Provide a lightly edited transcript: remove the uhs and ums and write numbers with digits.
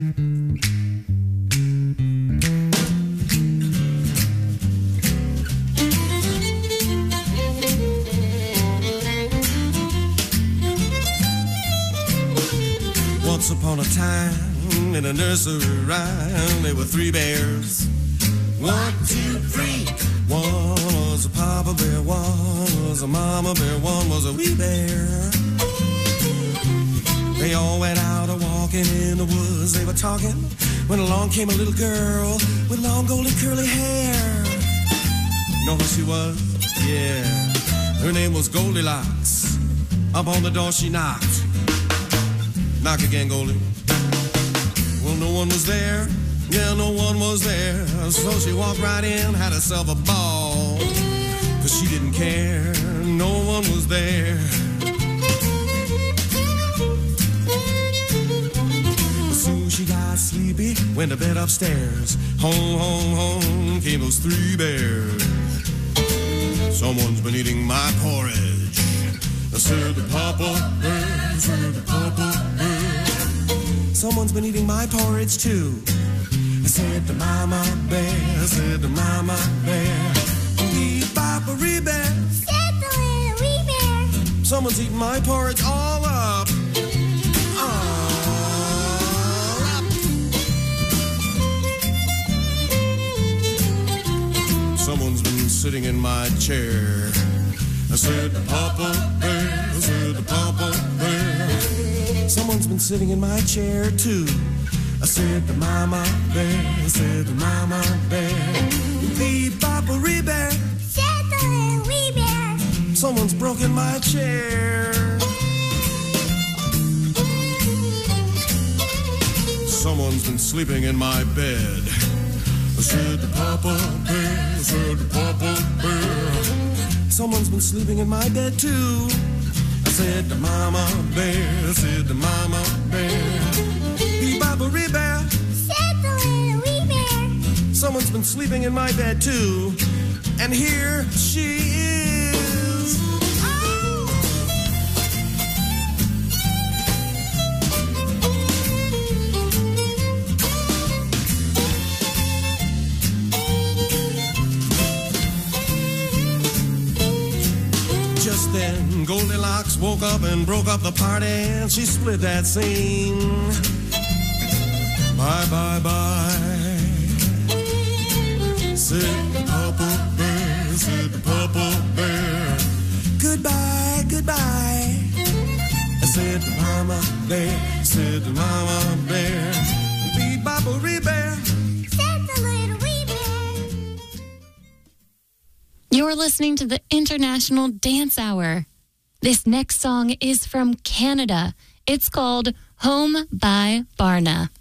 Once upon a time, in a nursery rhyme, there were three bears. 1, 2, 3. One was a papa bear, one was a mama bear, one was a wee bear. They all went out a-walking in the woods. They were talking when along came a little girl with long golden curly hair. You know who she was? Yeah, her name was Goldilocks. Up on the door she knocked. Knock again, Goldie. Well, no one was there. Yeah, no one was there. So she walked right in, had herself a ball. 'Cause she didn't care, no one was there. As soon as she got sleepy, went to bed upstairs. Home, home, home came those three bears. Someone's been eating my porridge. I said the papa bear, said the papa bear. Someone's been eating my porridge too. I said the mama bear, said the mama bear. Wee-bop-a-ree bear, said the little wee bear. Someone's eating my porridge all up. All up. Someone's been sitting in my chair. I said the papa bear, I said the papa bear. Someone's been sitting in my chair too. I said the mama bear, I said the mama bear. Wee-bop-a-ree bear, said the little wee bear. Someone's broken my chair. Someone's been sleeping in my bed. I said the papa bear, I said the papa bear. Someone's been sleeping in my bed too. I said the mama bear, I said the mama bear. Wee-bop-a-ree bear, said the little wee bear. Someone's been sleeping in my bed too. And here she is. Oh. Just then Goldilocks woke up and broke up the party, and she split that scene. Bye, bye, bye. Said the papa bear, said the papa bear. Goodbye, goodbye. I said the mama bear, said the mama bear. Wee-bop-a-ree bear, said the little wee bear. You're listening to the International Dance Hour. This next song is from Canada. It's called Home by Barna.